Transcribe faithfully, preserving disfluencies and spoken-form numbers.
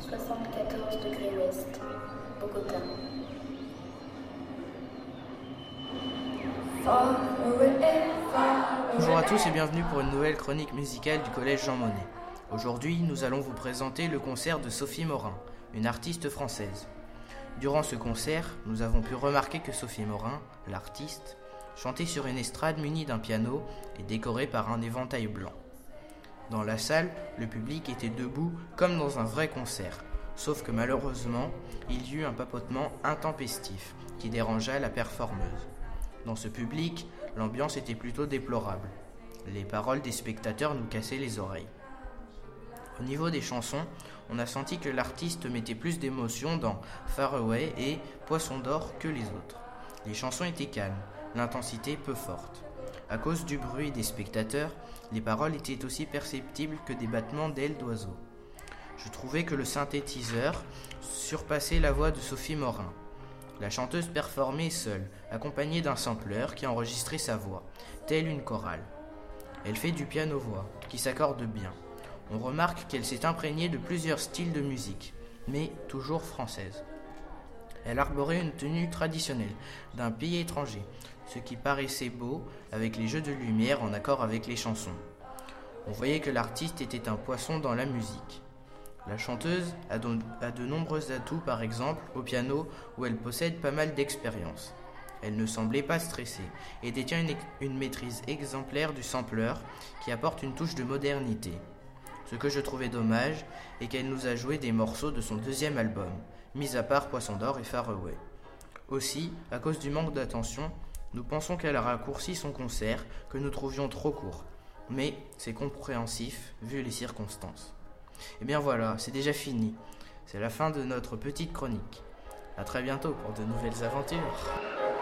soixante-quatorze degrés ouest, Bogota. Bonjour à tous et bienvenue pour une nouvelle chronique musicale du Collège Jean Monnet. Aujourd'hui, nous allons vous présenter le concert de Sophie Morin, une artiste française. Durant ce concert, nous avons pu remarquer que Sophie Morin, l'artiste, chantait sur une estrade munie d'un piano et décorée par un éventail blanc. Dans la salle, le public était debout comme dans un vrai concert, sauf que malheureusement, il y eut un papotement intempestif qui dérangea la performeuse. Dans ce public, l'ambiance était plutôt déplorable. Les paroles des spectateurs nous cassaient les oreilles. Au niveau des chansons, on a senti que l'artiste mettait plus d'émotion dans Far Away et Poisson d'or que les autres. Les chansons étaient calmes, l'intensité peu forte. À cause du bruit des spectateurs, les paroles étaient aussi perceptibles que des battements d'ailes d'oiseaux. Je trouvais que le synthétiseur surpassait la voix de Sophie Morin. La chanteuse performait seule, accompagnée d'un sampleur qui enregistrait sa voix, telle une chorale. Elle fait du piano-voix, qui s'accorde bien. On remarque qu'elle s'est imprégnée de plusieurs styles de musique, mais toujours française. Elle arborait une tenue traditionnelle d'un pays étranger, ce qui paraissait beau avec les jeux de lumière en accord avec les chansons. On voyait que l'artiste était un poisson dans la musique. La chanteuse a de, a de nombreux atouts, par exemple au piano où elle possède pas mal d'expérience. Elle ne semblait pas stressée et détient une, une maîtrise exemplaire du sampleur qui apporte une touche de modernité. Ce que je trouvais dommage est qu'elle nous a joué des morceaux de son deuxième album, mis à part Poisson d'or et Far Away. Aussi, à cause du manque d'attention, nous pensons qu'elle a raccourci son concert que nous trouvions trop court. Mais c'est compréhensif vu les circonstances. Et bien voilà, c'est déjà fini. C'est la fin de notre petite chronique. À très bientôt pour de nouvelles aventures.